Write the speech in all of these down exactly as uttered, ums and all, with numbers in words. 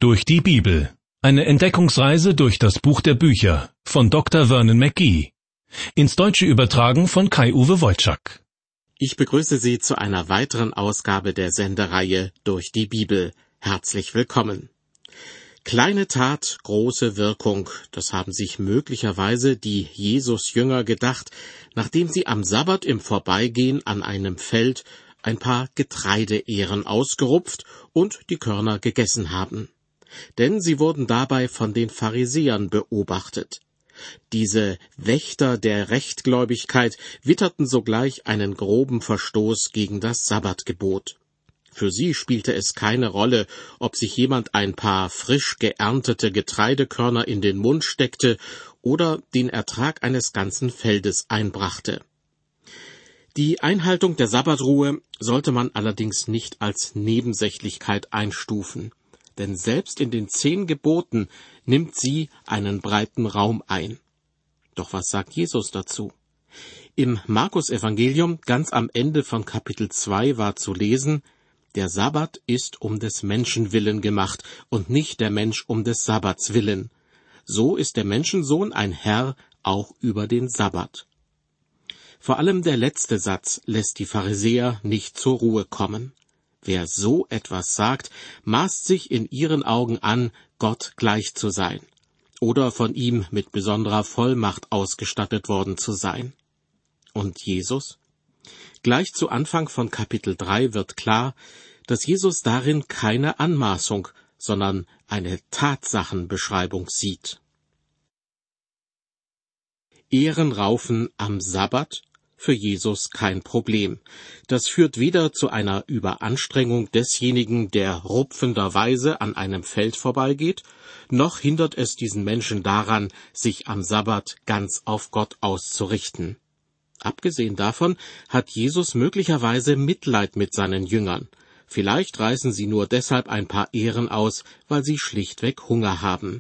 Durch die Bibel. Eine Entdeckungsreise durch das Buch der Bücher von Doktor Vernon McGee. Ins Deutsche übertragen von Kai-Uwe Wojczak. Ich begrüße Sie zu einer weiteren Ausgabe der Sendereihe Durch die Bibel. Herzlich willkommen. Kleine Tat, große Wirkung, das haben sich möglicherweise die Jesus-Jünger gedacht, nachdem sie am Sabbat im Vorbeigehen an einem Feld ein paar Getreideähren ausgerupft und die Körner gegessen haben. Denn sie wurden dabei von den Pharisäern beobachtet. Diese Wächter der Rechtgläubigkeit witterten sogleich einen groben Verstoß gegen das Sabbatgebot. Für sie spielte es keine Rolle, ob sich jemand ein paar frisch geerntete Getreidekörner in den Mund steckte oder den Ertrag eines ganzen Feldes einbrachte. Die Einhaltung der Sabbatruhe sollte man allerdings nicht als Nebensächlichkeit einstufen, denn selbst in den zehn Geboten nimmt sie einen breiten Raum ein. Doch was sagt Jesus dazu? Im Markus-Evangelium, ganz am Ende von Kapitel zwei, war zu lesen: Der Sabbat ist um des Menschen willen gemacht und nicht der Mensch um des Sabbats willen. So ist der Menschensohn ein Herr auch über den Sabbat. Vor allem der letzte Satz lässt die Pharisäer nicht zur Ruhe kommen. Wer so etwas sagt, maßt sich in ihren Augen an, Gott gleich zu sein oder von ihm mit besonderer Vollmacht ausgestattet worden zu sein. Und Jesus? Gleich zu Anfang von Kapitel drei wird klar, dass Jesus darin keine Anmaßung, sondern eine Tatsachenbeschreibung sieht. Ehrenraufen am Sabbat? Für Jesus kein Problem. Das führt weder zu einer Überanstrengung desjenigen, der rupfenderweise an einem Feld vorbeigeht, noch hindert es diesen Menschen daran, sich am Sabbat ganz auf Gott auszurichten. Abgesehen davon hat Jesus möglicherweise Mitleid mit seinen Jüngern. Vielleicht reißen sie nur deshalb ein paar Ähren aus, weil sie schlichtweg Hunger haben.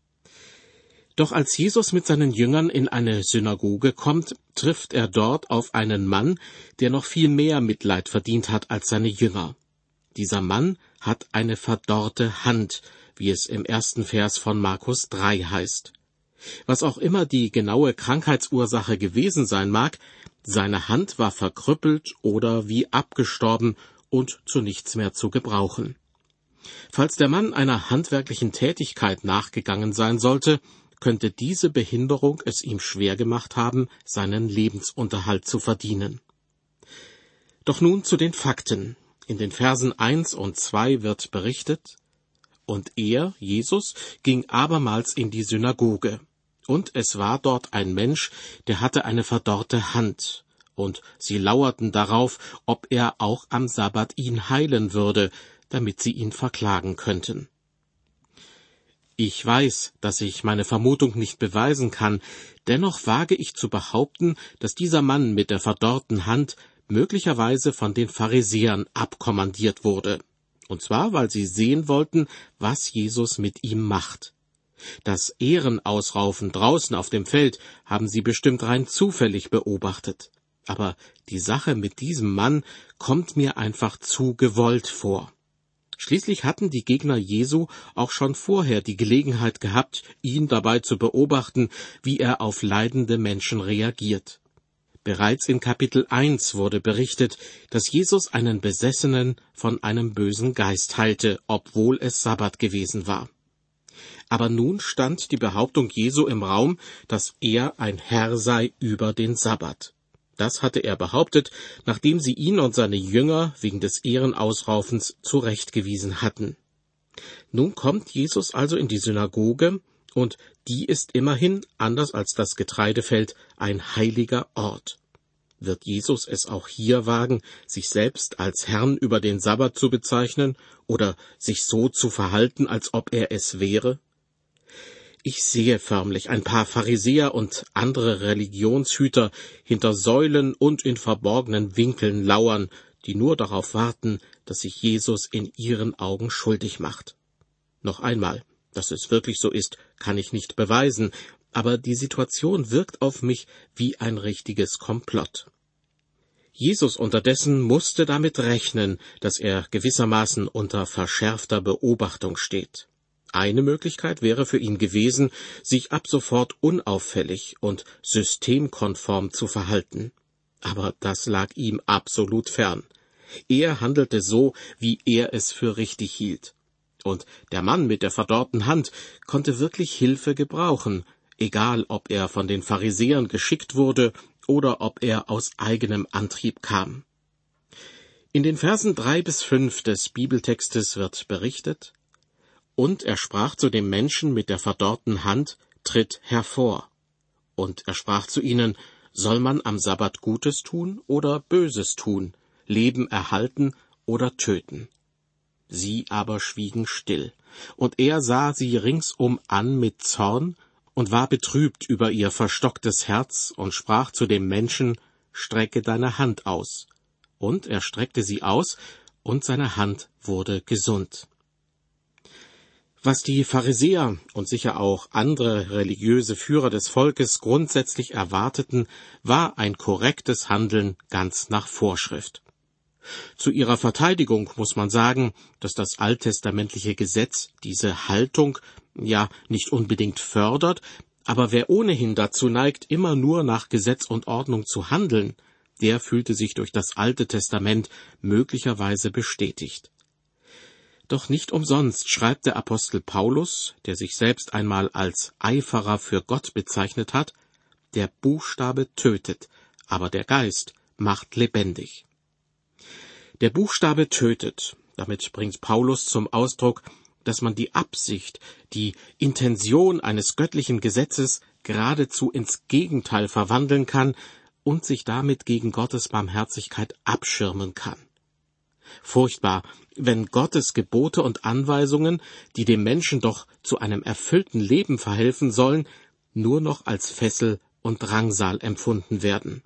Doch als Jesus mit seinen Jüngern in eine Synagoge kommt, trifft er dort auf einen Mann, der noch viel mehr Mitleid verdient hat als seine Jünger. Dieser Mann hat eine verdorrte Hand, wie es im ersten Vers von Markus drei heißt. Was auch immer die genaue Krankheitsursache gewesen sein mag, seine Hand war verkrüppelt oder wie abgestorben und zu nichts mehr zu gebrauchen. Falls der Mann einer handwerklichen Tätigkeit nachgegangen sein sollte, könnte diese Behinderung es ihm schwer gemacht haben, seinen Lebensunterhalt zu verdienen. Doch nun zu den Fakten. In den Versen eins und zwei wird berichtet: Und er, Jesus, ging abermals in die Synagoge. Und es war dort ein Mensch, der hatte eine verdorrte Hand. Und sie lauerten darauf, ob er auch am Sabbat ihn heilen würde, damit sie ihn verklagen könnten. Ich weiß, dass ich meine Vermutung nicht beweisen kann, dennoch wage ich zu behaupten, dass dieser Mann mit der verdorrten Hand möglicherweise von den Pharisäern abkommandiert wurde. Und zwar, weil sie sehen wollten, was Jesus mit ihm macht. Das Ährenausraufen draußen auf dem Feld haben sie bestimmt rein zufällig beobachtet. Aber die Sache mit diesem Mann kommt mir einfach zu gewollt vor. Schließlich hatten die Gegner Jesu auch schon vorher die Gelegenheit gehabt, ihn dabei zu beobachten, wie er auf leidende Menschen reagiert. Bereits in Kapitel eins wurde berichtet, dass Jesus einen Besessenen von einem bösen Geist heilte, obwohl es Sabbat gewesen war. Aber nun stand die Behauptung Jesu im Raum, dass er ein Herr sei über den Sabbat. Das hatte er behauptet, nachdem sie ihn und seine Jünger wegen des Ehrenausraufens zurechtgewiesen hatten. Nun kommt Jesus also in die Synagoge, und die ist immerhin, anders als das Getreidefeld, ein heiliger Ort. Wird Jesus es auch hier wagen, sich selbst als Herrn über den Sabbat zu bezeichnen oder sich so zu verhalten, als ob er es wäre? Ich sehe förmlich ein paar Pharisäer und andere Religionshüter hinter Säulen und in verborgenen Winkeln lauern, die nur darauf warten, dass sich Jesus in ihren Augen schuldig macht. Noch einmal, dass es wirklich so ist, kann ich nicht beweisen, aber die Situation wirkt auf mich wie ein richtiges Komplott. Jesus unterdessen musste damit rechnen, dass er gewissermaßen unter verschärfter Beobachtung steht. Eine Möglichkeit wäre für ihn gewesen, sich ab sofort unauffällig und systemkonform zu verhalten. Aber das lag ihm absolut fern. Er handelte so, wie er es für richtig hielt. Und der Mann mit der verdorrten Hand konnte wirklich Hilfe gebrauchen, egal ob er von den Pharisäern geschickt wurde oder ob er aus eigenem Antrieb kam. In den Versen drei bis fünf des Bibeltextes wird berichtet: Und er sprach zu dem Menschen mit der verdorrten Hand: Tritt hervor. Und er sprach zu ihnen: Soll man am Sabbat Gutes tun oder Böses tun, Leben erhalten oder töten? Sie aber schwiegen still, und er sah sie ringsum an mit Zorn und war betrübt über ihr verstocktes Herz und sprach zu dem Menschen: Strecke deine Hand aus. Und er streckte sie aus, und seine Hand wurde gesund. Was die Pharisäer und sicher auch andere religiöse Führer des Volkes grundsätzlich erwarteten, war ein korrektes Handeln ganz nach Vorschrift. Zu ihrer Verteidigung muss man sagen, dass das alttestamentliche Gesetz diese Haltung ja nicht unbedingt fördert, aber wer ohnehin dazu neigt, immer nur nach Gesetz und Ordnung zu handeln, der fühlte sich durch das Alte Testament möglicherweise bestätigt. Doch nicht umsonst schreibt der Apostel Paulus, der sich selbst einmal als Eiferer für Gott bezeichnet hat: Der Buchstabe tötet, aber der Geist macht lebendig. Der Buchstabe tötet. Damit bringt Paulus zum Ausdruck, dass man die Absicht, die Intention eines göttlichen Gesetzes geradezu ins Gegenteil verwandeln kann und sich damit gegen Gottes Barmherzigkeit abschirmen kann. Furchtbar, wenn Gottes Gebote und Anweisungen, die dem Menschen doch zu einem erfüllten Leben verhelfen sollen, nur noch als Fessel und Drangsal empfunden werden.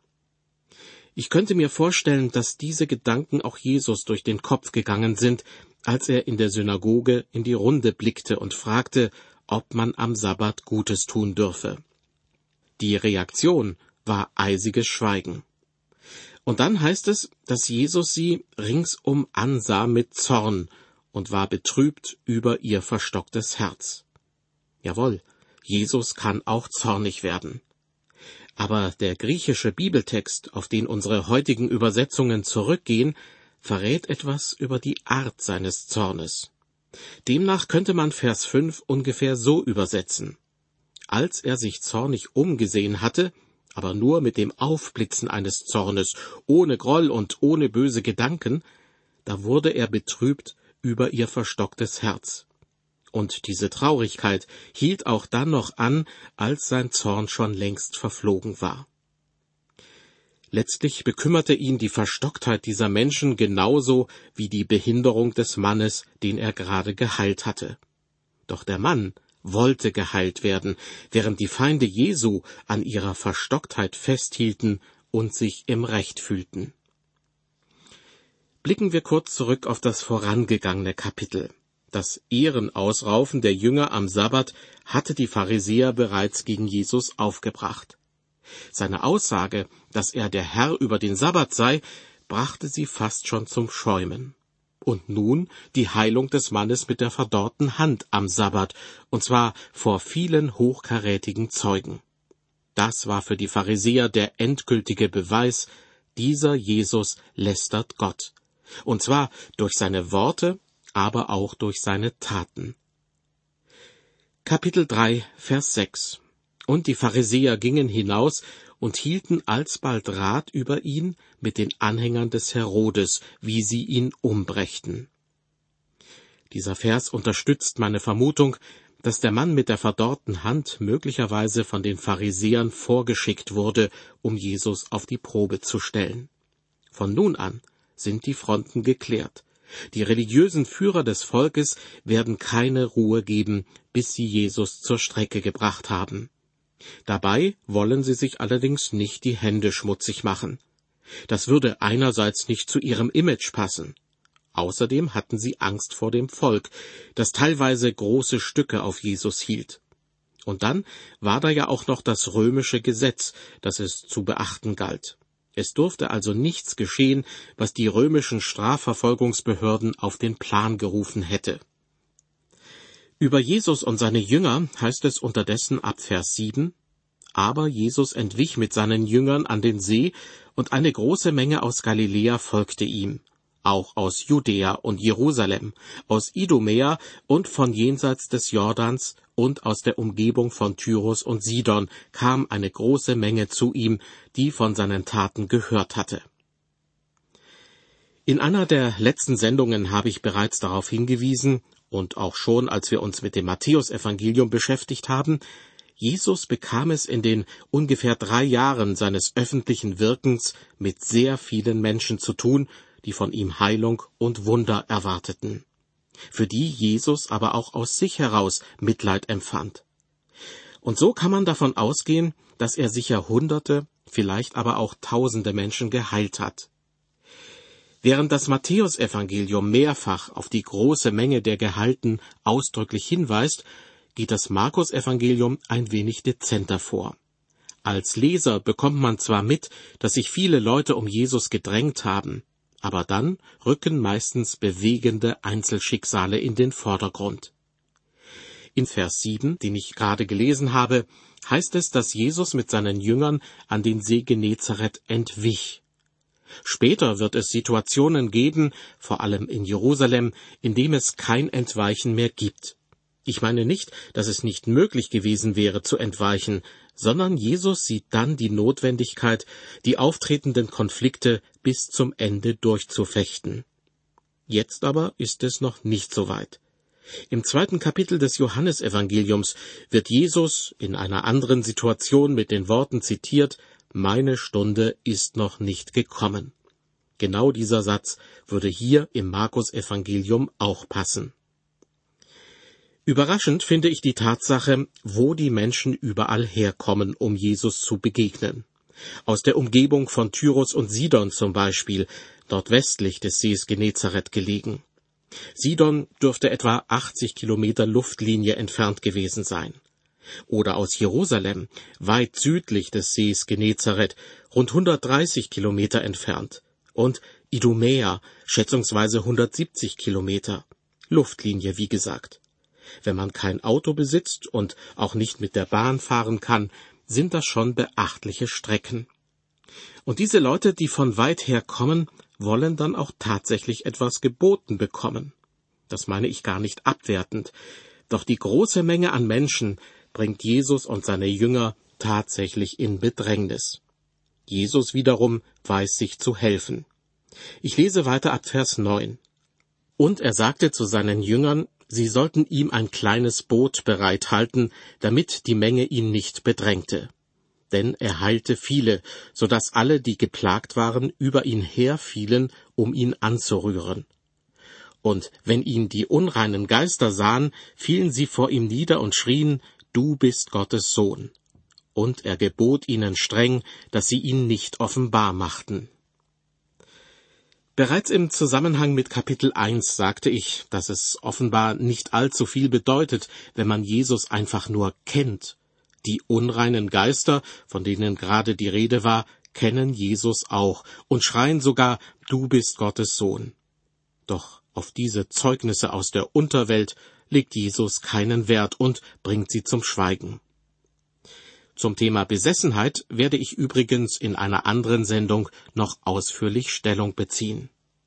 Ich könnte mir vorstellen, dass diese Gedanken auch Jesus durch den Kopf gegangen sind, als er in der Synagoge in die Runde blickte und fragte, ob man am Sabbat Gutes tun dürfe. Die Reaktion war eisiges Schweigen. Und dann heißt es, dass Jesus sie ringsum ansah mit Zorn und war betrübt über ihr verstocktes Herz. Jawohl, Jesus kann auch zornig werden. Aber der griechische Bibeltext, auf den unsere heutigen Übersetzungen zurückgehen, verrät etwas über die Art seines Zornes. Demnach könnte man Vers fünf ungefähr so übersetzen: Als er sich zornig umgesehen hatte, aber nur mit dem Aufblitzen eines Zornes, ohne Groll und ohne böse Gedanken, da wurde er betrübt über ihr verstocktes Herz. Und diese Traurigkeit hielt auch dann noch an, als sein Zorn schon längst verflogen war. Letztlich bekümmerte ihn die Verstocktheit dieser Menschen genauso wie die Behinderung des Mannes, den er gerade geheilt hatte. Doch der Mann wollte geheilt werden, während die Feinde Jesu an ihrer Verstocktheit festhielten und sich im Recht fühlten. Blicken wir kurz zurück auf das vorangegangene Kapitel. Das Ehrenausraufen der Jünger am Sabbat hatte die Pharisäer bereits gegen Jesus aufgebracht. Seine Aussage, dass er der Herr über den Sabbat sei, brachte sie fast schon zum Schäumen. Und nun die Heilung des Mannes mit der verdorrten Hand am Sabbat, und zwar vor vielen hochkarätigen Zeugen. Das war für die Pharisäer der endgültige Beweis: Dieser Jesus lästert Gott. Und zwar durch seine Worte, aber auch durch seine Taten. Kapitel drei, Vers sechs. Und die Pharisäer gingen hinaus und hielten alsbald Rat über ihn mit den Anhängern des Herodes, wie sie ihn umbrächten. Dieser Vers unterstützt meine Vermutung, dass der Mann mit der verdorrten Hand möglicherweise von den Pharisäern vorgeschickt wurde, um Jesus auf die Probe zu stellen. Von nun an sind die Fronten geklärt. Die religiösen Führer des Volkes werden keine Ruhe geben, bis sie Jesus zur Strecke gebracht haben. Dabei wollen sie sich allerdings nicht die Hände schmutzig machen. Das würde einerseits nicht zu ihrem Image passen. Außerdem hatten sie Angst vor dem Volk, das teilweise große Stücke auf Jesus hielt. Und dann war da ja auch noch das römische Gesetz, das es zu beachten galt. Es durfte also nichts geschehen, was die römischen Strafverfolgungsbehörden auf den Plan gerufen hätte. Über Jesus und seine Jünger heißt es unterdessen ab Vers sieben, aber Jesus entwich mit seinen Jüngern an den See, und eine große Menge aus Galiläa folgte ihm, auch aus Judäa und Jerusalem, aus Idumäa und von jenseits des Jordans und aus der Umgebung von Tyrus und Sidon kam eine große Menge zu ihm, die von seinen Taten gehört hatte. In einer der letzten Sendungen habe ich bereits darauf hingewiesen, und auch schon, als wir uns mit dem Matthäusevangelium beschäftigt haben, Jesus bekam es in den ungefähr drei Jahren seines öffentlichen Wirkens mit sehr vielen Menschen zu tun, die von ihm Heilung und Wunder erwarteten, für die Jesus aber auch aus sich heraus Mitleid empfand. Und so kann man davon ausgehen, dass er sicher Hunderte, vielleicht aber auch Tausende Menschen geheilt hat. Während das Matthäusevangelium mehrfach auf die große Menge der Geheilten ausdrücklich hinweist, geht das Markusevangelium ein wenig dezenter vor. Als Leser bekommt man zwar mit, dass sich viele Leute um Jesus gedrängt haben, aber dann rücken meistens bewegende Einzelschicksale in den Vordergrund. In Vers sieben, den ich gerade gelesen habe, heißt es, dass Jesus mit seinen Jüngern an den See Genezareth entwich. Später wird es Situationen geben, vor allem in Jerusalem, in dem es kein Entweichen mehr gibt. Ich meine nicht, dass es nicht möglich gewesen wäre zu entweichen, sondern Jesus sieht dann die Notwendigkeit, die auftretenden Konflikte bis zum Ende durchzufechten. Jetzt aber ist es noch nicht so weit. Im zweiten Kapitel des Johannesevangeliums wird Jesus in einer anderen Situation mit den Worten zitiert, »Meine Stunde ist noch nicht gekommen.« Genau dieser Satz würde hier im Markusevangelium auch passen. Überraschend finde ich die Tatsache, wo die Menschen überall herkommen, um Jesus zu begegnen. Aus der Umgebung von Tyrus und Sidon zum Beispiel, dort westlich des Sees Genezareth gelegen. Sidon dürfte etwa achtzig Kilometer Luftlinie entfernt gewesen sein. Oder aus Jerusalem, weit südlich des Sees Genezareth, rund hundertdreißig Kilometer entfernt. Und Idumäa, schätzungsweise hundertsiebzig Kilometer. Luftlinie, wie gesagt. Wenn man kein Auto besitzt und auch nicht mit der Bahn fahren kann, sind das schon beachtliche Strecken. Und diese Leute, die von weit her kommen, wollen dann auch tatsächlich etwas geboten bekommen. Das meine ich gar nicht abwertend. Doch die große Menge an Menschen bringt Jesus und seine Jünger tatsächlich in Bedrängnis. Jesus wiederum weiß sich zu helfen. Ich lese weiter ab Vers neun. Und er sagte zu seinen Jüngern, sie sollten ihm ein kleines Boot bereithalten, damit die Menge ihn nicht bedrängte. Denn er heilte viele, so dass alle, die geplagt waren, über ihn herfielen, um ihn anzurühren. Und wenn ihn die unreinen Geister sahen, fielen sie vor ihm nieder und schrien, »Du bist Gottes Sohn.« Und er gebot ihnen streng, dass sie ihn nicht offenbar machten. Bereits im Zusammenhang mit Kapitel eins sagte ich, dass es offenbar nicht allzu viel bedeutet, wenn man Jesus einfach nur kennt. Die unreinen Geister, von denen gerade die Rede war, kennen Jesus auch und schreien sogar, »Du bist Gottes Sohn.« Doch auf diese Zeugnisse aus der Unterwelt legt Jesus keinen Wert und bringt sie zum Schweigen. Zum Thema Besessenheit werde ich übrigens in einer anderen Sendung noch ausführlich Stellung beziehen.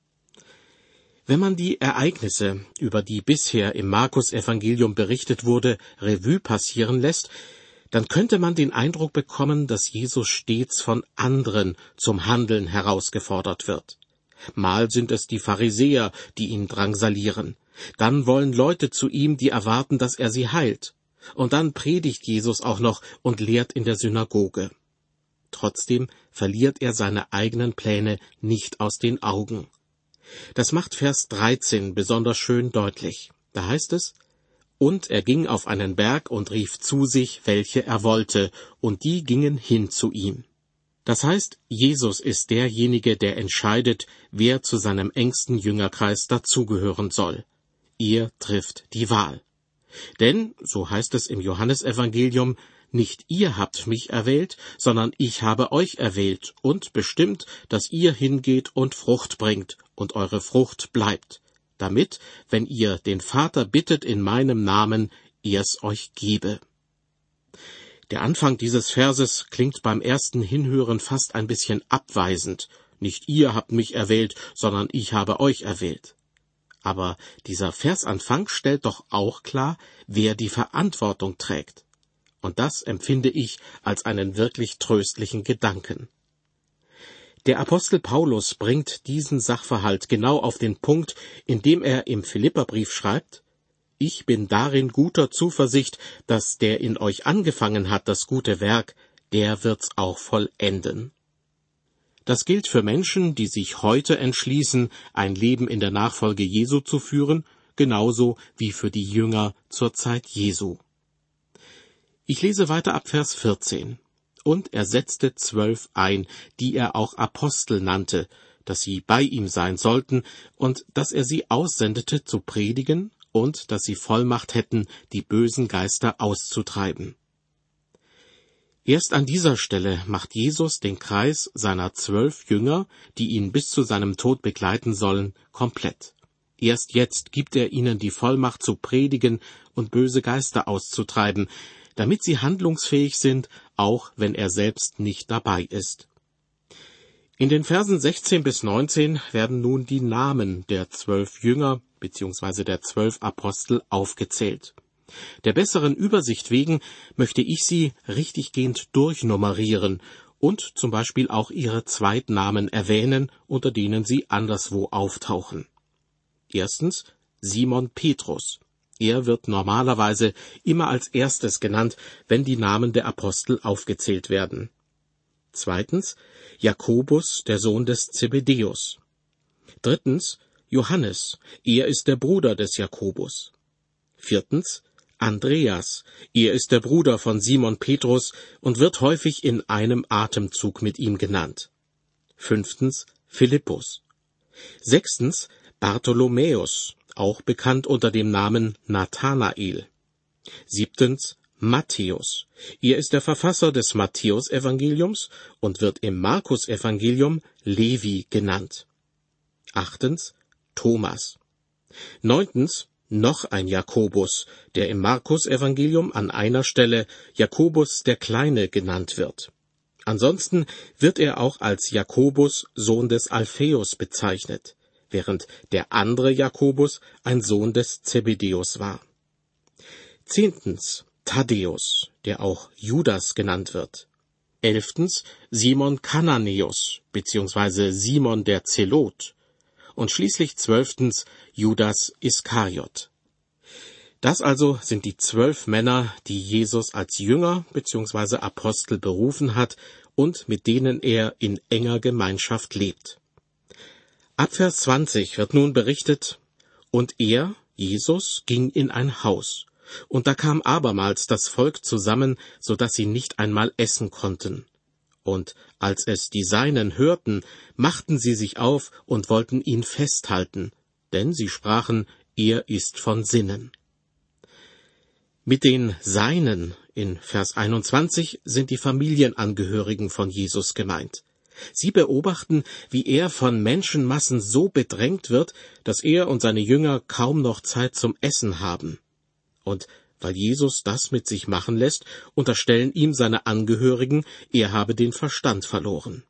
Wenn man die Ereignisse, über die bisher im Markusevangelium berichtet wurde, Revue passieren lässt, dann könnte man den Eindruck bekommen, dass Jesus stets von anderen zum Handeln herausgefordert wird. Mal sind es die Pharisäer, die ihn drangsalieren. Dann wollen Leute zu ihm, die erwarten, dass er sie heilt. Und dann predigt Jesus auch noch und lehrt in der Synagoge. Trotzdem verliert er seine eigenen Pläne nicht aus den Augen. Das macht Vers dreizehn besonders schön deutlich. Da heißt es, »Und er ging auf einen Berg und rief zu sich, welche er wollte, und die gingen hin zu ihm.« Das heißt, Jesus ist derjenige, der entscheidet, wer zu seinem engsten Jüngerkreis dazugehören soll. Er trifft die Wahl. Denn, so heißt es im Johannesevangelium, nicht ihr habt mich erwählt, sondern ich habe euch erwählt und bestimmt, dass ihr hingeht und Frucht bringt und eure Frucht bleibt, damit, wenn ihr den Vater bittet in meinem Namen, er's euch gebe. Der Anfang dieses Verses klingt beim ersten Hinhören fast ein bisschen abweisend. Nicht ihr habt mich erwählt, sondern ich habe euch erwählt. Aber dieser Versanfang stellt doch auch klar, wer die Verantwortung trägt. Und das empfinde ich als einen wirklich tröstlichen Gedanken. Der Apostel Paulus bringt diesen Sachverhalt genau auf den Punkt, indem er im Philipperbrief schreibt: Ich bin darin guter Zuversicht, dass der in euch angefangen hat, das gute Werk, der wird's auch vollenden. Das gilt für Menschen, die sich heute entschließen, ein Leben in der Nachfolge Jesu zu führen, genauso wie für die Jünger zur Zeit Jesu. Ich lese weiter ab Vers vierzehn. Und er setzte zwölf ein, die er auch Apostel nannte, dass sie bei ihm sein sollten, und dass er sie aussendete zu predigen, und dass sie Vollmacht hätten, die bösen Geister auszutreiben. Erst an dieser Stelle macht Jesus den Kreis seiner zwölf Jünger, die ihn bis zu seinem Tod begleiten sollen, komplett. Erst jetzt gibt er ihnen die Vollmacht zu predigen und böse Geister auszutreiben, damit sie handlungsfähig sind, auch wenn er selbst nicht dabei ist. In den Versen sechzehn bis neunzehn werden nun die Namen der zwölf Jünger bzw. der zwölf Apostel aufgezählt. Der besseren Übersicht wegen möchte ich sie richtiggehend durchnummerieren und zum Beispiel auch ihre Zweitnamen erwähnen, unter denen sie anderswo auftauchen. Erstens Simon Petrus. Er wird normalerweise immer als erstes genannt, wenn die Namen der Apostel aufgezählt werden. Zweitens Jakobus, der Sohn des Zebedäus. Drittens Johannes, er ist der Bruder des Jakobus. Viertens Andreas, er ist der Bruder von Simon Petrus und wird häufig in einem Atemzug mit ihm genannt. Fünftens Philippus. Sechstens Bartholomäus, auch bekannt unter dem Namen Nathanael. Siebtens Matthäus. Er ist der Verfasser des Matthäus-Evangeliums und wird im Markus-Evangelium Levi genannt. Achtens Thomas. Neuntens noch ein Jakobus, der im Markus-Evangelium an einer Stelle Jakobus der Kleine genannt wird. Ansonsten wird er auch als Jakobus, Sohn des Alpheus, bezeichnet, während der andere Jakobus ein Sohn des Zebedäus war. Zehntens Thaddäus, der auch Judas genannt wird. Elftens Simon Kananäus, beziehungsweise Simon der Zelot. Und schließlich zwölftens Judas Iskariot. Das also sind die zwölf Männer, die Jesus als Jünger bzw. Apostel berufen hat und mit denen er in enger Gemeinschaft lebt. Ab Vers zwanzig wird nun berichtet: Und er, Jesus, ging in ein Haus, und da kam abermals das Volk zusammen, so dass sie nicht einmal essen konnten. Und als es die Seinen hörten, machten sie sich auf und wollten ihn festhalten, denn sie sprachen, er ist von Sinnen. Mit den Seinen in Vers einundzwanzig sind die Familienangehörigen von Jesus gemeint. Sie beobachten, wie er von Menschenmassen so bedrängt wird, dass er und seine Jünger kaum noch Zeit zum Essen haben. Und weil Jesus das mit sich machen lässt, unterstellen ihm seine Angehörigen, er habe den Verstand verloren.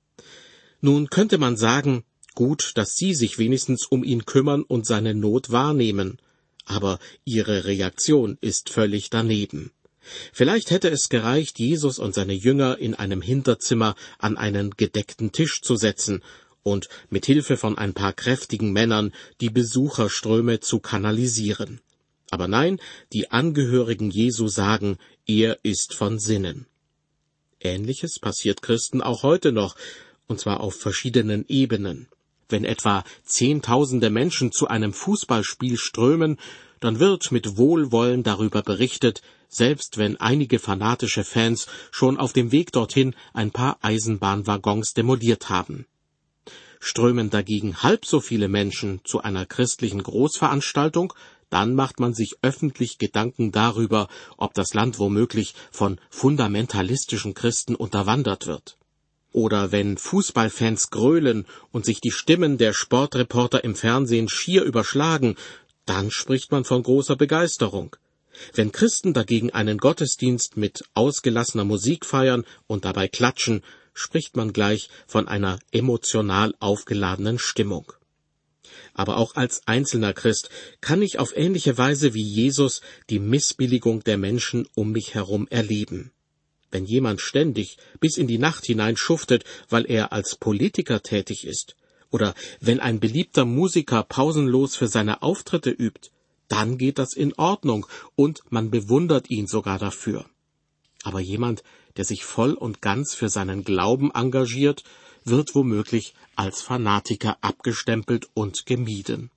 Nun könnte man sagen, gut, dass sie sich wenigstens um ihn kümmern und seine Not wahrnehmen, aber ihre Reaktion ist völlig daneben. Vielleicht hätte es gereicht, Jesus und seine Jünger in einem Hinterzimmer an einen gedeckten Tisch zu setzen und mit Hilfe von ein paar kräftigen Männern die Besucherströme zu kanalisieren. Aber nein, die Angehörigen Jesu sagen, er ist von Sinnen. Ähnliches passiert Christen auch heute noch, und zwar auf verschiedenen Ebenen. Wenn etwa Zehntausende Menschen zu einem Fußballspiel strömen, dann wird mit Wohlwollen darüber berichtet, selbst wenn einige fanatische Fans schon auf dem Weg dorthin ein paar Eisenbahnwaggons demoliert haben. Strömen dagegen halb so viele Menschen zu einer christlichen Großveranstaltung, dann macht man sich öffentlich Gedanken darüber, ob das Land womöglich von fundamentalistischen Christen unterwandert wird. Oder wenn Fußballfans grölen und sich die Stimmen der Sportreporter im Fernsehen schier überschlagen, dann spricht man von großer Begeisterung. Wenn Christen dagegen einen Gottesdienst mit ausgelassener Musik feiern und dabei klatschen, spricht man gleich von einer emotional aufgeladenen Stimmung. Aber auch als einzelner Christ kann ich auf ähnliche Weise wie Jesus die Missbilligung der Menschen um mich herum erleben. Wenn jemand ständig bis in die Nacht hinein schuftet, weil er als Politiker tätig ist, oder wenn ein beliebter Musiker pausenlos für seine Auftritte übt, dann geht das in Ordnung und man bewundert ihn sogar dafür. Aber jemand, der sich voll und ganz für seinen Glauben engagiert, wird womöglich als Fanatiker abgestempelt und gemieden.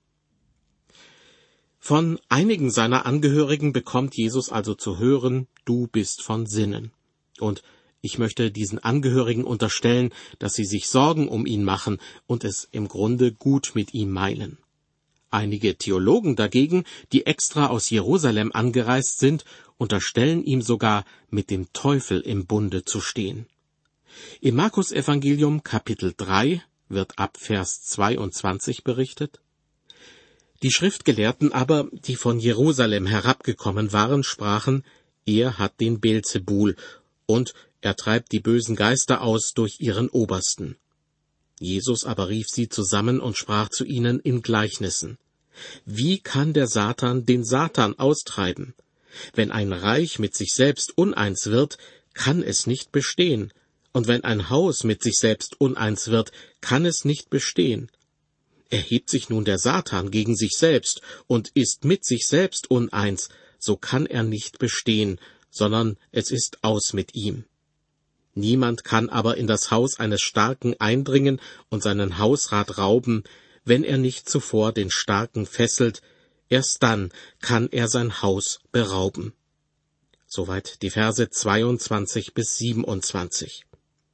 Von einigen seiner Angehörigen bekommt Jesus also zu hören, du bist von Sinnen. Und ich möchte diesen Angehörigen unterstellen, dass sie sich Sorgen um ihn machen und es im Grunde gut mit ihm meinen. Einige Theologen dagegen, die extra aus Jerusalem angereist sind, unterstellen ihm sogar, mit dem Teufel im Bunde zu stehen. Im Markus-Evangelium Kapitel drei wird ab Vers zweiundzwanzig berichtet: Die Schriftgelehrten aber, die von Jerusalem herabgekommen waren, sprachen, er hat den Beelzebul, und er treibt die bösen Geister aus durch ihren Obersten. Jesus aber rief sie zusammen und sprach zu ihnen in Gleichnissen: Wie kann der Satan den Satan austreiben? Wenn ein Reich mit sich selbst uneins wird, kann es nicht bestehen. Und wenn ein Haus mit sich selbst uneins wird, kann es nicht bestehen. Erhebt sich nun der Satan gegen sich selbst und ist mit sich selbst uneins, so kann er nicht bestehen, sondern es ist aus mit ihm. Niemand kann aber in das Haus eines Starken eindringen und seinen Hausrat rauben, wenn er nicht zuvor den Starken fesselt, erst dann kann er sein Haus berauben. Soweit die Verse zweiundzwanzig bis siebenundzwanzig.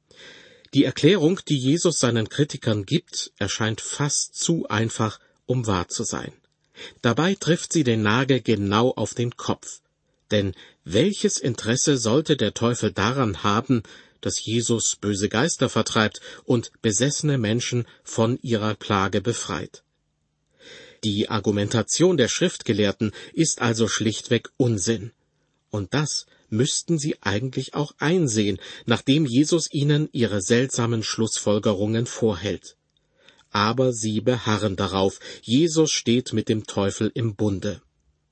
Die Erklärung, die Jesus seinen Kritikern gibt, erscheint fast zu einfach, um wahr zu sein. Dabei trifft sie den Nagel genau auf den Kopf. Denn welches Interesse sollte der Teufel daran haben, dass Jesus böse Geister vertreibt und besessene Menschen von ihrer Plage befreit? Die Argumentation der Schriftgelehrten ist also schlichtweg Unsinn. Und das müssten sie eigentlich auch einsehen, nachdem Jesus ihnen ihre seltsamen Schlussfolgerungen vorhält. Aber sie beharren darauf, Jesus steht mit dem Teufel im Bunde.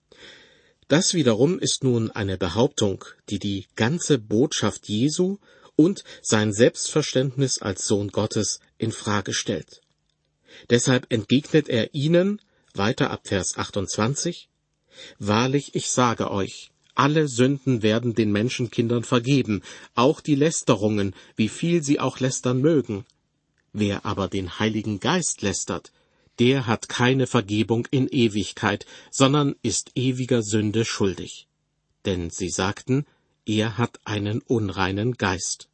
Das wiederum ist nun eine Behauptung, die die ganze Botschaft Jesu und sein Selbstverständnis als Sohn Gottes in Frage stellt. Deshalb entgegnet er ihnen, weiter ab Vers achtundzwanzig, Wahrlich, ich sage euch, alle Sünden werden den Menschenkindern vergeben, auch die Lästerungen, wie viel sie auch lästern mögen. Wer aber den Heiligen Geist lästert, der hat keine Vergebung in Ewigkeit, sondern ist ewiger Sünde schuldig. Denn sie sagten, er hat einen unreinen Geist.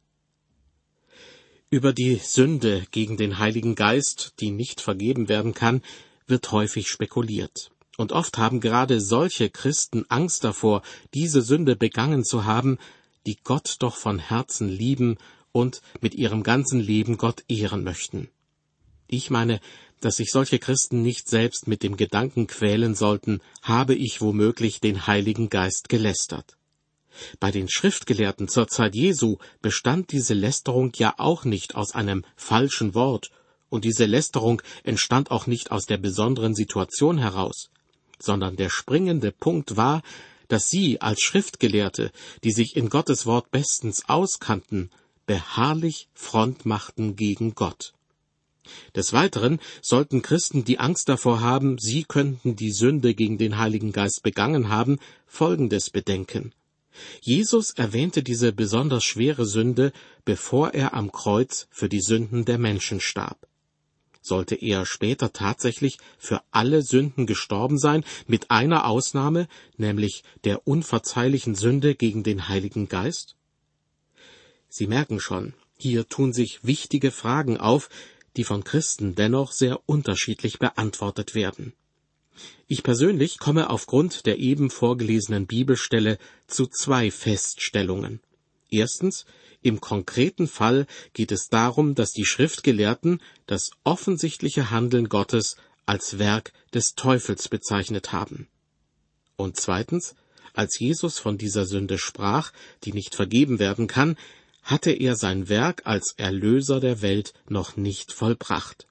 Über die Sünde gegen den Heiligen Geist, die nicht vergeben werden kann, wird häufig spekuliert. Und oft haben gerade solche Christen Angst davor, diese Sünde begangen zu haben, die Gott doch von Herzen lieben und mit ihrem ganzen Leben Gott ehren möchten. Ich meine, dass sich solche Christen nicht selbst mit dem Gedanken quälen sollten, habe ich womöglich den Heiligen Geist gelästert. Bei den Schriftgelehrten zur Zeit Jesu bestand diese Lästerung ja auch nicht aus einem falschen Wort, und diese Lästerung entstand auch nicht aus der besonderen Situation heraus, sondern der springende Punkt war, dass sie als Schriftgelehrte, die sich in Gottes Wort bestens auskannten, beharrlich Front machten gegen Gott. Des Weiteren sollten Christen, die Angst davor haben, sie könnten die Sünde gegen den Heiligen Geist begangen haben, Folgendes bedenken. Jesus erwähnte diese besonders schwere Sünde, bevor er am Kreuz für die Sünden der Menschen starb. Sollte er später tatsächlich für alle Sünden gestorben sein, mit einer Ausnahme, nämlich der unverzeihlichen Sünde gegen den Heiligen Geist? Sie merken schon, hier tun sich wichtige Fragen auf, die von Christen dennoch sehr unterschiedlich beantwortet werden. Ich persönlich komme aufgrund der eben vorgelesenen Bibelstelle zu zwei Feststellungen. Erstens, im konkreten Fall geht es darum, dass die Schriftgelehrten das offensichtliche Handeln Gottes als Werk des Teufels bezeichnet haben. Und zweitens, als Jesus von dieser Sünde sprach, die nicht vergeben werden kann, hatte er sein Werk als Erlöser der Welt noch nicht vollbracht.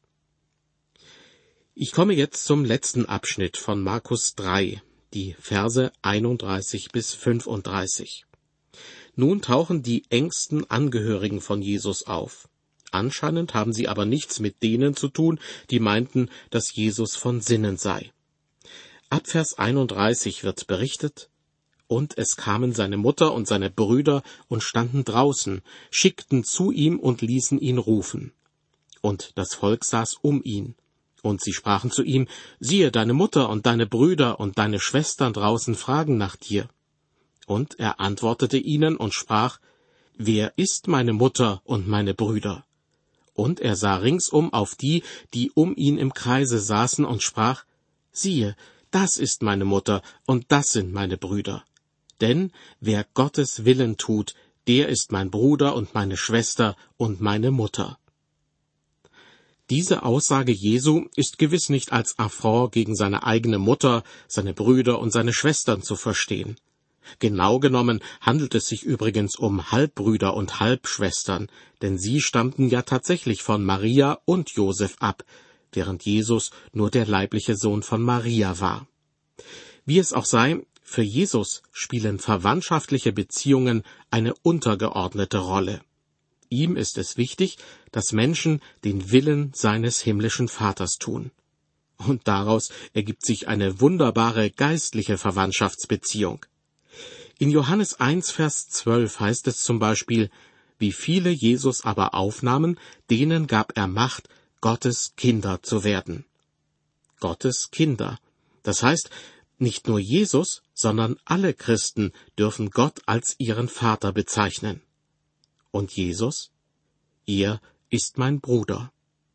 Ich komme jetzt zum letzten Abschnitt von Markus drei, die Verse einunddreißig bis fünfunddreißig. Nun tauchen die engsten Angehörigen von Jesus auf. Anscheinend haben sie aber nichts mit denen zu tun, die meinten, dass Jesus von Sinnen sei. Ab Vers einunddreißig wird berichtet: Und es kamen seine Mutter und seine Brüder und standen draußen, schickten zu ihm und ließen ihn rufen. Und das Volk saß um ihn. Und sie sprachen zu ihm: Siehe, deine Mutter und deine Brüder und deine Schwestern draußen fragen nach dir. Und er antwortete ihnen und sprach: Wer ist meine Mutter und meine Brüder? Und er sah ringsum auf die, die um ihn im Kreise saßen, und sprach: Siehe, das ist meine Mutter und das sind meine Brüder. Denn wer Gottes Willen tut, der ist mein Bruder und meine Schwester und meine Mutter. Diese Aussage Jesu ist gewiss nicht als Affront gegen seine eigene Mutter, seine Brüder und seine Schwestern zu verstehen. Genau genommen handelt es sich übrigens um Halbbrüder und Halbschwestern, denn sie stammten ja tatsächlich von Maria und Josef ab, während Jesus nur der leibliche Sohn von Maria war. Wie es auch sei, für Jesus spielen verwandtschaftliche Beziehungen eine untergeordnete Rolle. Ihm ist es wichtig, dass Menschen den Willen seines himmlischen Vaters tun. Und daraus ergibt sich eine wunderbare geistliche Verwandtschaftsbeziehung. In Johannes eins, Vers zwölf heißt es zum Beispiel: Wie viele Jesus aber aufnahmen, denen gab er Macht, Gottes Kinder zu werden. Gottes Kinder. Das heißt, nicht nur Jesus, sondern alle Christen dürfen Gott als ihren Vater bezeichnen. Und Jesus? Er ist mein Bruder.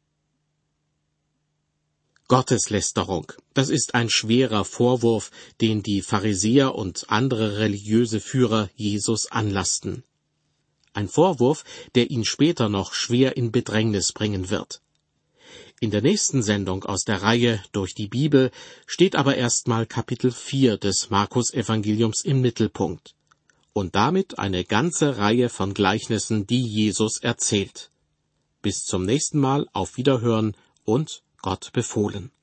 Gotteslästerung, das ist ein schwerer Vorwurf, den die Pharisäer und andere religiöse Führer Jesus anlasten. Ein Vorwurf, der ihn später noch schwer in Bedrängnis bringen wird. In der nächsten Sendung aus der Reihe Durch die Bibel steht aber erstmal Kapitel vier des Markus-Evangeliums im Mittelpunkt. Und damit eine ganze Reihe von Gleichnissen, die Jesus erzählt. Bis zum nächsten Mal, auf Wiederhören und Gott befohlen.